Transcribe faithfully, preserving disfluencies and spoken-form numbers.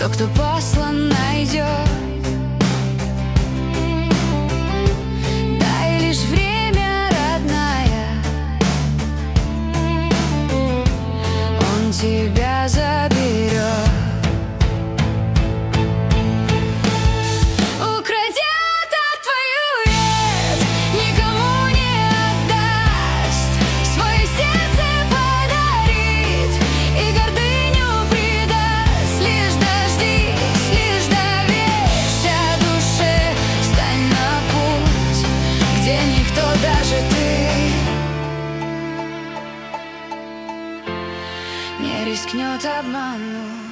что кто послан найдет. Дай лишь время, родная, он тебя заберет. Не рискнет обмануть.